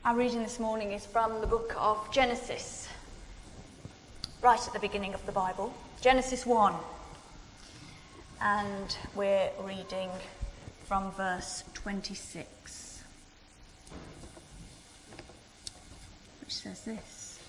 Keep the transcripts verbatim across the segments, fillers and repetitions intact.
Our reading this morning is from the book of Genesis, right at the beginning of the Bible, Genesis one. And we're reading from verse twenty-six, which says this.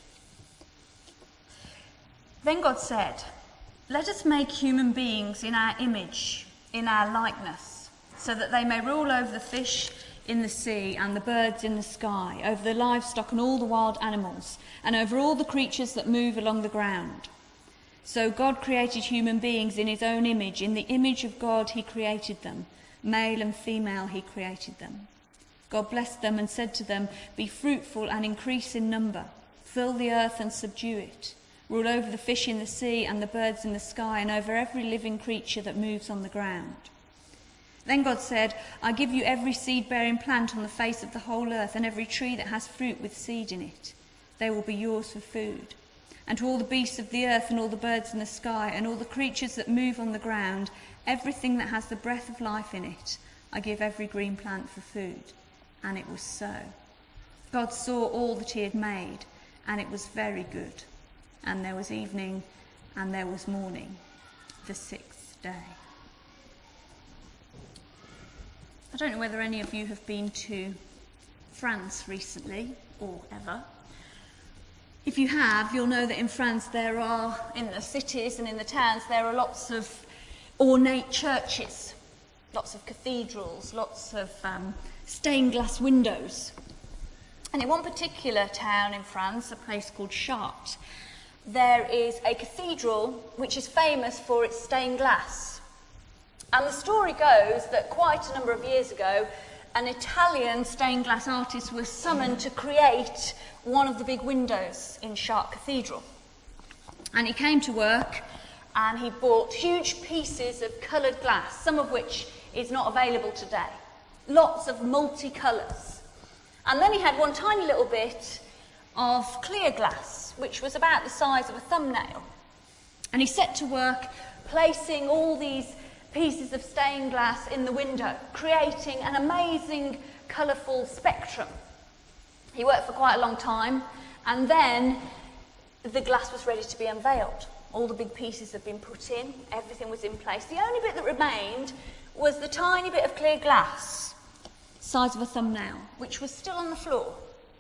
Then God said, "Let us make human beings in our image, in our likeness, so that they may rule over the fish in the sea and the birds in the sky, over the livestock and all the wild animals, and over all the creatures that move along the ground." So God created human beings in his own image. In the image of God he created them. Male and female he created them. God blessed them and said to them, "Be fruitful and increase in number. Fill the earth and subdue it. Rule over the fish in the sea and the birds in the sky, and over every living creature that moves on the ground." Then God said, "I give you every seed-bearing plant on the face of the whole earth, and every tree that has fruit with seed in it. They will be yours for food. And to all the beasts of the earth and all the birds in the sky and all the creatures that move on the ground, everything that has the breath of life in it, I give every green plant for food." And it was so. God saw all that he had made, and it was very good. And there was evening, and there was morning, the sixth day. I don't know whether any of you have been to France recently, or ever. If you have, you'll know that in France there are, in the cities and in the towns, there are lots of ornate churches, lots of cathedrals, lots of um, stained glass windows. And in one particular town in France, a place called Chartres, there is a cathedral which is famous for its stained glass. And the story goes that quite a number of years ago, an Italian stained glass artist was summoned to create one of the big windows in Chartres Cathedral. And he came to work and he bought huge pieces of coloured glass, some of which is not available today. Lots of multicolours. And then he had one tiny little bit of clear glass, which was about the size of a thumbnail. And he set to work placing all these pieces of stained glass in the window, creating an amazing colourful spectrum. He worked for quite a long time, and then the glass was ready to be unveiled. All the big pieces had been put in, everything was in place. The only bit that remained was the tiny bit of clear glass, size of a thumbnail, which was still on the floor.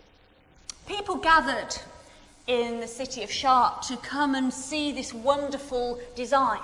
People gathered in the city of Chartres to come and see this wonderful design.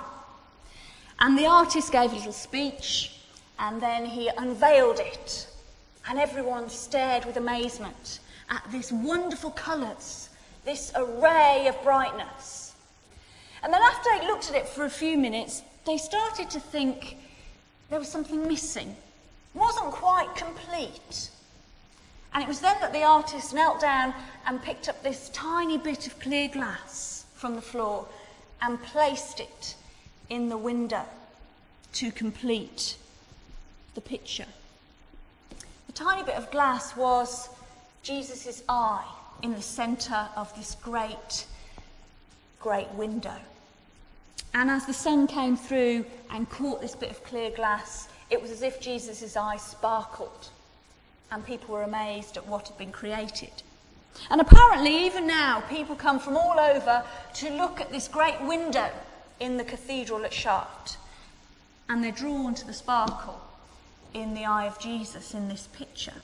And the artist gave a little speech, and then he unveiled it. And everyone stared with amazement at this wonderful colours, this array of brightness. And then after they looked at it for a few minutes, they started to think there was something missing. It wasn't quite complete. And it was then that the artist knelt down and picked up this tiny bit of clear glass from the floor and placed it in the window to complete the picture. The tiny bit of glass was Jesus' eye in the centre of this great, great window. And as the sun came through and caught this bit of clear glass, it was as if Jesus' eye sparkled, and people were amazed at what had been created. And apparently, even now, people come from all over to look at this great window in the cathedral at Chartres, and they're drawn to the sparkle in the eye of Jesus in this picture.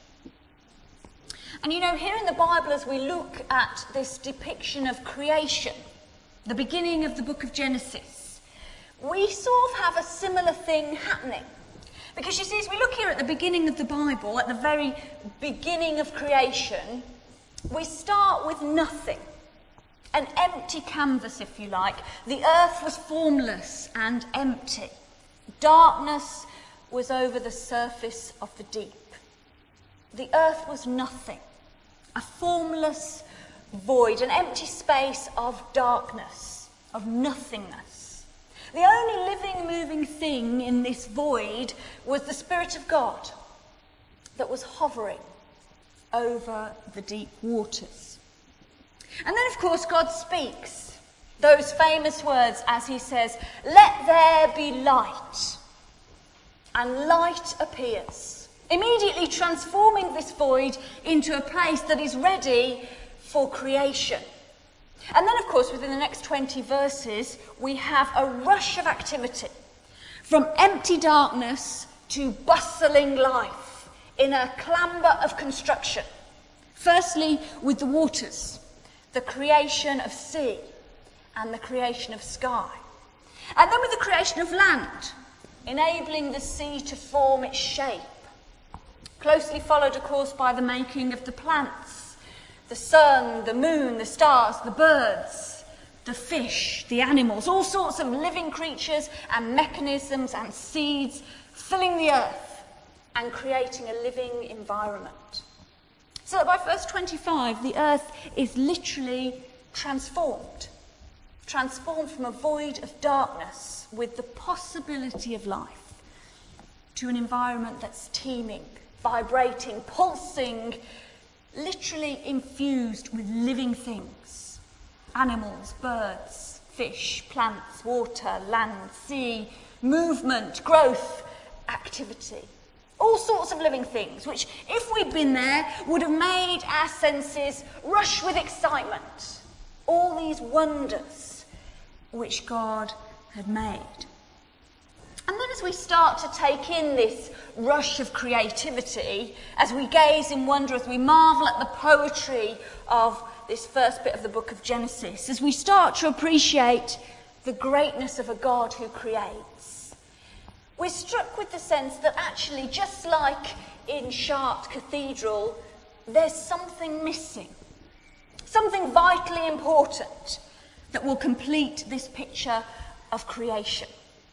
And you know, here in the Bible, as we look at this depiction of creation, the beginning of the book of Genesis, we sort of have a similar thing happening. Because you see, as we look here at the beginning of the Bible, at the very beginning of creation, we start with nothing. An empty canvas, if you like. The earth was formless and empty. Darkness was over the surface of the deep. The earth was nothing. A formless void, an empty space of darkness, of nothingness. The only living, moving thing in this void was the Spirit of God that was hovering over the deep waters. And then, of course, God speaks those famous words as he says, "Let there be light." And light appears. immediately transforming this void into a place that is ready for creation. And then, of course, within the next twenty verses, we have a rush of activity, from empty darkness to bustling life in a clamber of construction. Firstly, with the waters, the creation of sea and the creation of sky. And then with the creation of land, enabling the sea to form its shape. Closely followed, of course, by the making of the plants, the sun, the moon, the stars, the birds, the fish, the animals, all sorts of living creatures and mechanisms and seeds filling the earth and creating a living environment. So that by verse twenty-five, the earth is literally transformed. Transformed from a void of darkness with the possibility of life to an environment that's teeming, vibrating, pulsing, literally infused with living things. Animals, birds, fish, plants, water, land, sea, movement, growth, activity. All sorts of living things, which, if we'd been there, would have made our senses rush with excitement. All these wonders which God had made. And then as we start to take in this rush of creativity, as we gaze in wonder, as we marvel at the poetry of this first bit of the book of Genesis, as we start to appreciate the greatness of a God who creates, we're struck with the sense that actually, just like in Chartres Cathedral, there's something missing, something vitally important that will complete this picture of creation.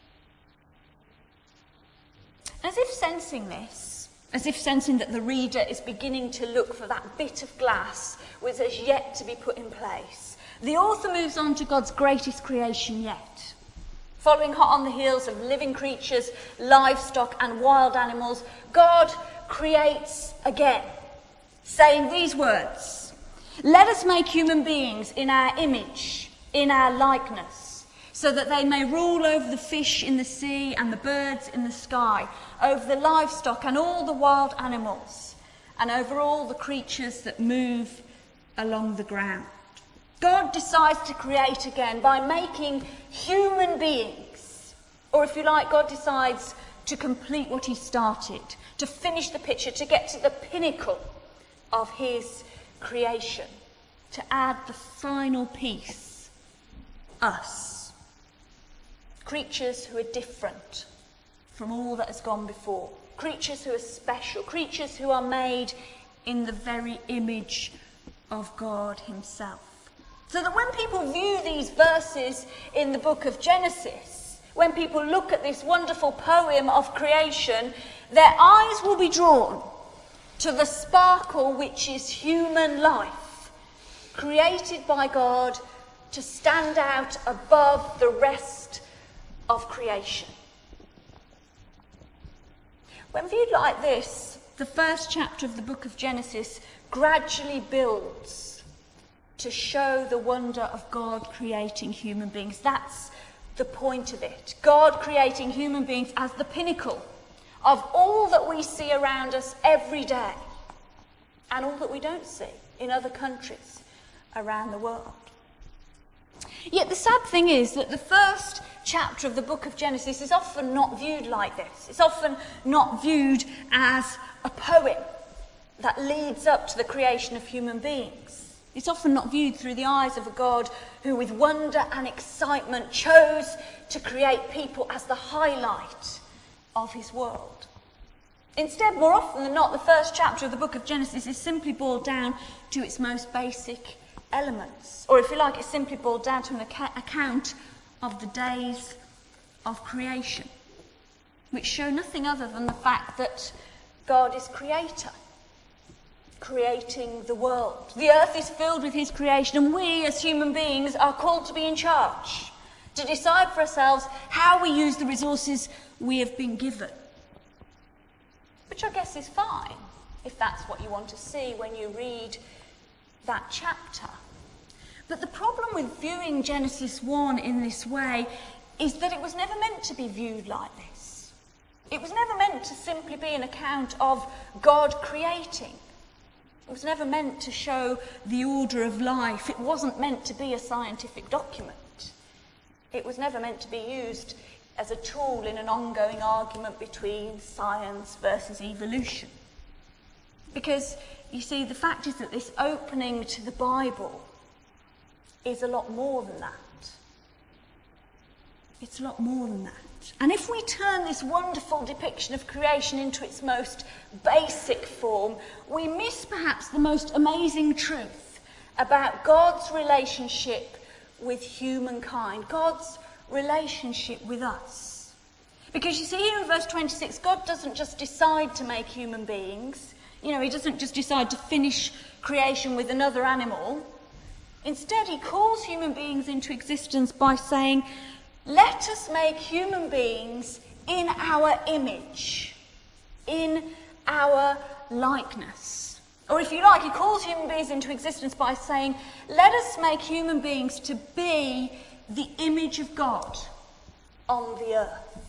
As if sensing this, as if sensing that the reader is beginning to look for that bit of glass which has yet to be put in place, the author moves on to God's greatest creation yet. Following hot on the heels of living creatures, livestock and wild animals, God creates again, saying these words, "Let us make human beings in our image, in our likeness, so that they may rule over the fish in the sea and the birds in the sky, over the livestock and all the wild animals, and over all the creatures that move along the ground." God decides to create again by making human beings. Or if you like, God decides to complete what he started, to finish the picture, to get to the pinnacle of his creation, to add the final piece, us. Creatures who are different from all that has gone before. Creatures who are special. Creatures who are made in the very image of God himself. So that when people view these verses in the book of Genesis, when people look at this wonderful poem of creation, their eyes will be drawn to the sparkle which is human life, created by God to stand out above the rest of creation. When viewed like this, the first chapter of the book of Genesis gradually builds to show the wonder of God creating human beings. That's the point of it. God creating human beings as the pinnacle of all that we see around us every day and all that we don't see in other countries around the world. Yet the sad thing is that the first chapter of the book of Genesis is often not viewed like this. It's often not viewed as a poem that leads up to the creation of human beings. It's often not viewed through the eyes of a God who, with wonder and excitement, chose to create people as the highlight of his world. Instead, more often than not, the first chapter of the book of Genesis is simply boiled down to its most basic elements. Or if you like, it's simply boiled down to an ac- account of the days of creation, which show nothing other than the fact that God is creator, creating the world. The earth is filled with his creation, and we as human beings are called to be in charge, to decide for ourselves how we use the resources we have been given. Which I guess is fine, if that's what you want to see when you read that chapter. But the problem with viewing Genesis one in this way is that it was never meant to be viewed like this. It was never meant to simply be an account of God creating. It was never meant to show the order of life. It wasn't meant to be a scientific document. It was never meant to be used as a tool in an ongoing argument between science versus evolution. Because, you see, the fact is that this opening to the Bible is a lot more than that. It's a lot more than that. And if we turn this wonderful depiction of creation into its most basic form, we miss perhaps the most amazing truth about God's relationship with humankind, God's relationship with us. Because you see here in verse twenty-six, God doesn't just decide to make human beings. You know, he doesn't just decide to finish creation with another animal. Instead, he calls human beings into existence by saying, let us make human beings in our image, in our likeness. Or if you like, he calls human beings into existence by saying, let us make human beings to be the image of God on the earth.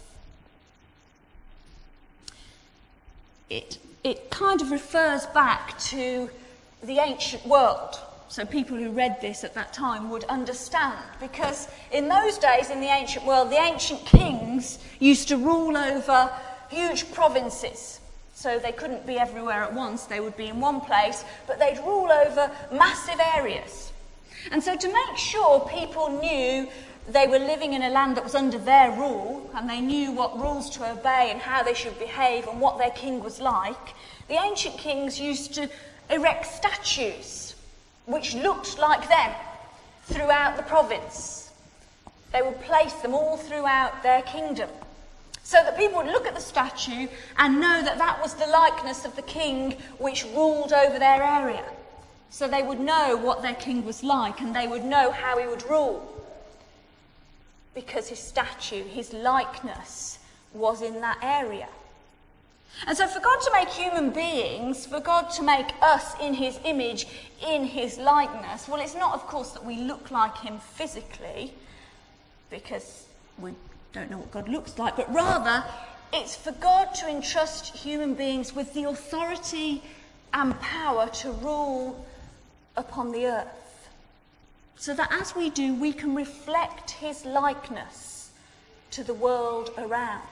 It, it kind of refers back to the ancient world. So people who read this at that time would understand, because in those days in the ancient world, the ancient kings used to rule over huge provinces. So they couldn't be everywhere at once, they would be in one place, but they'd rule over massive areas. And so to make sure people knew they were living in a land that was under their rule, and they knew what rules to obey and how they should behave and what their king was like, the ancient kings used to erect statues which looked like them throughout the province. They would place them all throughout their kingdom, so that people would look at the statue and know that that was the likeness of the king which ruled over their area. So they would know what their king was like, and they would know how he would rule, because his statue, his likeness, was in that area. And so for God to make human beings, for God to make us in his image, in his likeness, well, it's not, of course, that we look like him physically, because we don't know what God looks like, but rather it's for God to entrust human beings with the authority and power to rule upon the earth, so that as we do, we can reflect his likeness to the world around.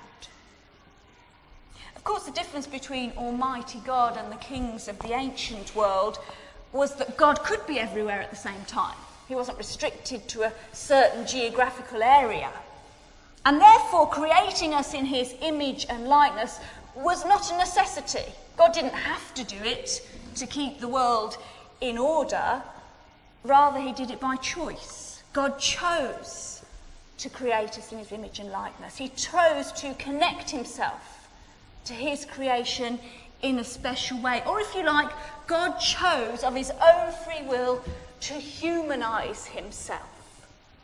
Of course, the difference between Almighty God and the kings of the ancient world was that God could be everywhere at the same time. He wasn't restricted to a certain geographical area. And therefore, creating us in his image and likeness was not a necessity. God didn't have to do it to keep the world in order. Rather, he did it by choice. God chose to create us in his image and likeness. He chose to connect himself to his creation in a special way. Or if you like, God chose of his own free will to humanize himself,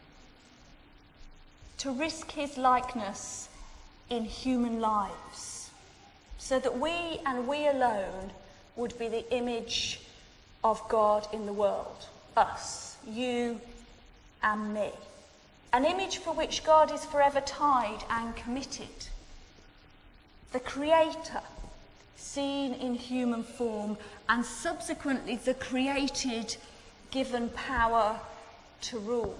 to risk his likeness in human lives, so that we and we alone would be the image of God in the world. Us, you and me. An image for which God is forever tied and committed. The Creator, seen in human form, and subsequently the created, given power to rule.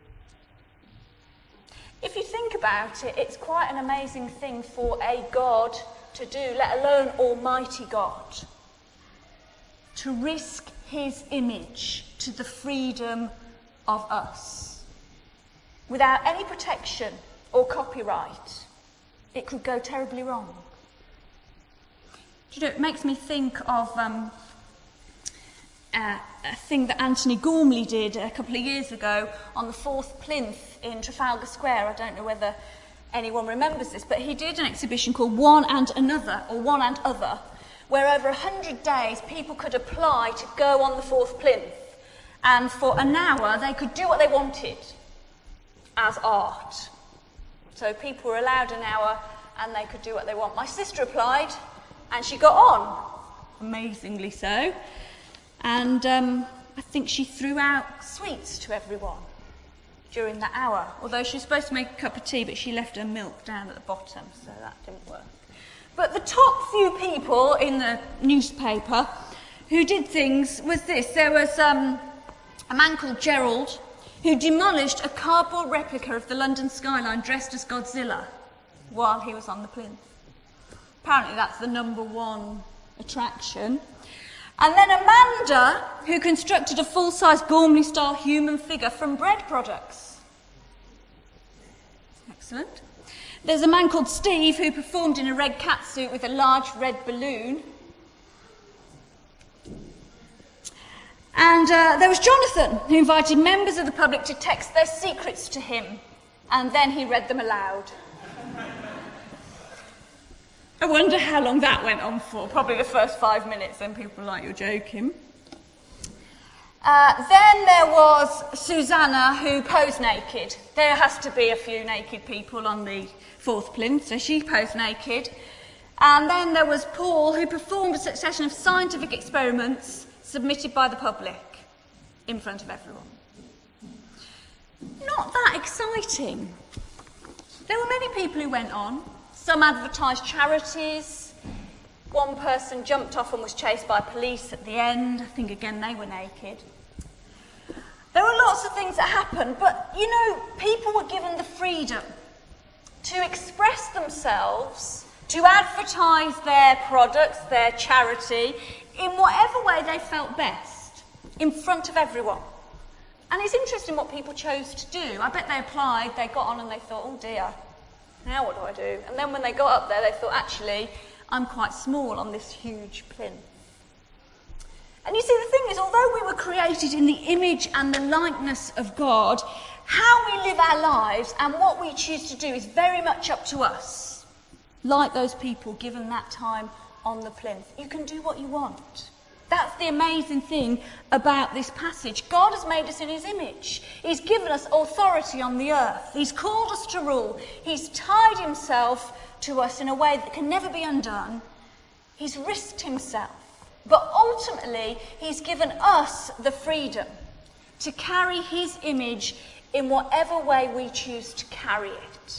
If you think about it, it's quite an amazing thing for a God to do, let alone Almighty God, to risk his image to the freedom of us. Without any protection or copyright, it could go terribly wrong. Do you know, it makes me think of um, uh, a thing that Anthony Gormley did a couple of years ago on the fourth plinth in Trafalgar Square. I don't know whether anyone remembers this, but he did an exhibition called One and Another, or One and Other, where over a hundred days people could apply to go on the fourth plinth, and for an hour they could do what they wanted as art. So people were allowed an hour and they could do what they want. My sister applied and she got on, amazingly so. And um, I think she threw out sweets to everyone during that hour. Although she was supposed to make a cup of tea, but she left her milk down at the bottom, so that didn't work. But the top few people in the newspaper who did things was this. There was um, a man called Gerald who demolished a cardboard replica of the London skyline dressed as Godzilla while he was on the plinth. Apparently that's the number one attraction. And then Amanda, who constructed a full-size Gormley-style human figure from bread products. Excellent. There's a man called Steve who performed in a red catsuit with a large red balloon. And uh, there was Jonathan, who invited members of the public to text their secrets to him, and then he read them aloud. I wonder how long that went on for. Probably the first five minutes, then people were like, you're joking. Uh, then there was Susanna, who posed naked. There has to be a few naked people on the fourth plinth, so she posed naked. And then there was Paul, who performed a succession of scientific experiments submitted by the public in front of everyone. Not that exciting. There were many people who went on. Some advertised charities. One person jumped off and was chased by police at the end. I think, again, they were naked. There were lots of things that happened, but, you know, people were given the freedom to express themselves, to advertise their products, their charity, in whatever way they felt best, in front of everyone. And it's interesting what people chose to do. I bet they applied, they got on and they thought, oh dear, now what do I do? And then when they got up there, they thought, actually, I'm quite small on this huge plinth. And you see, the thing is, although we were created in the image and the likeness of God, how we live our lives and what we choose to do is very much up to us. Like those people given that time on the plinth. You can do what you want. That's the amazing thing about this passage. God has made us in his image. He's given us authority on the earth. He's called us to rule. He's tied himself to us in a way that can never be undone. He's risked himself. But ultimately, he's given us the freedom to carry his image in whatever way we choose to carry it.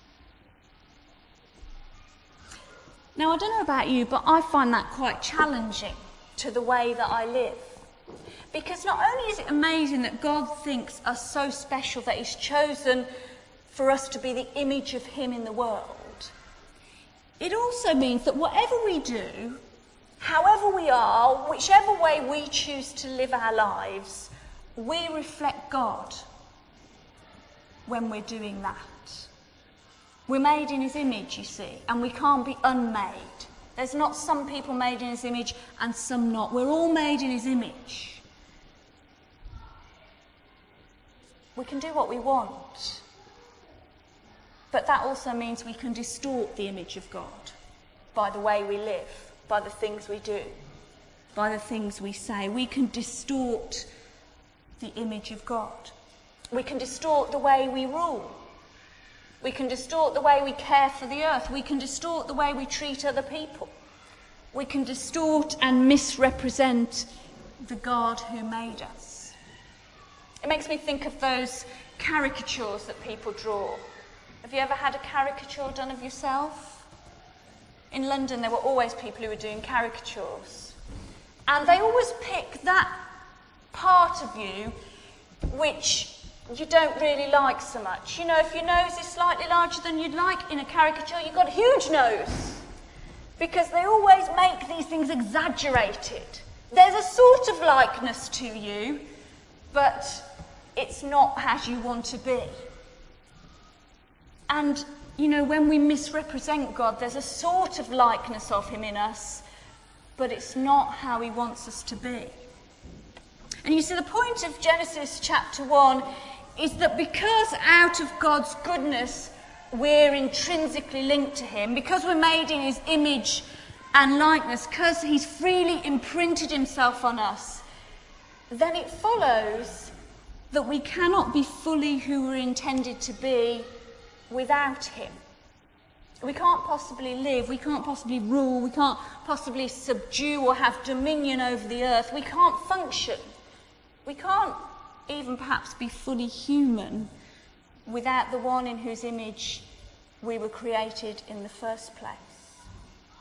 Now, I don't know about you, but I find that quite challenging to the way that I live. Because not only is it amazing that God thinks us so special that he's chosen for us to be the image of him in the world, it also means that whatever we do, however we are, whichever way we choose to live our lives, we reflect God when we're doing that. We're made in his image, you see, and we can't be unmade. There's not some people made in his image and some not. We're all made in his image. We can do what we want. But that also means we can distort the image of God by the way we live, by the things we do, by the things we say. We can distort the image of God. We can distort the way we rule. We can distort the way we care for the earth. We can distort the way we treat other people. We can distort and misrepresent the God who made us. It makes me think of those caricatures that people draw. Have you ever had a caricature done of yourself? In London, there were always people who were doing caricatures. And they always pick that part of you which you don't really like so much. You know, if your nose is slightly larger than you'd like in a caricature, you've got a huge nose. Because they always make these things exaggerated. There's a sort of likeness to you, but it's not as you want to be. And, you know, when we misrepresent God, there's a sort of likeness of him in us, but it's not how he wants us to be. And you see, the point of Genesis chapter one is that because out of God's goodness we're intrinsically linked to him, because we're made in his image and likeness, because he's freely imprinted himself on us, then it follows that we cannot be fully who we're intended to be without him. We can't possibly live, we can't possibly rule, we can't possibly subdue or have dominion over the earth. We can't function. We can't even perhaps be fully human without the one in whose image we were created in the first place.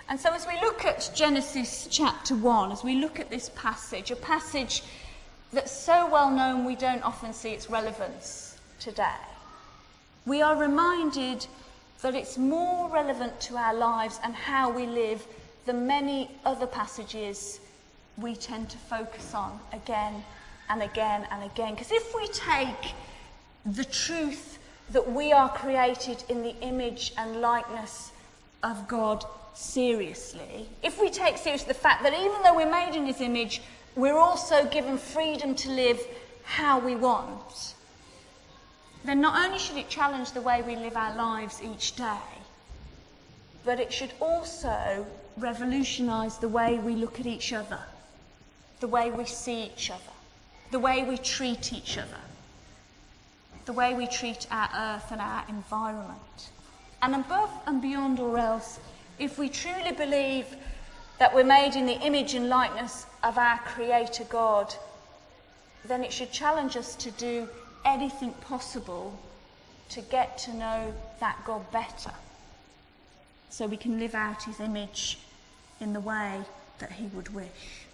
And so as we look at Genesis chapter one, as we look at this passage, a passage that's so well known we don't often see its relevance today, we are reminded that it's more relevant to our lives and how we live than many other passages we tend to focus on again and again and again. Because if we take the truth that we are created in the image and likeness of God seriously, if we take seriously the fact that even though we're made in his image, we're also given freedom to live how we want, then not only should it challenge the way we live our lives each day, but it should also revolutionise the way we look at each other, the way we see each other, the way we treat each other, the way we treat our earth and our environment. And above and beyond all else, if we truly believe that we're made in the image and likeness of our Creator God, then it should challenge us to do anything possible to get to know that God better, so we can live out his image in the way that he would wish.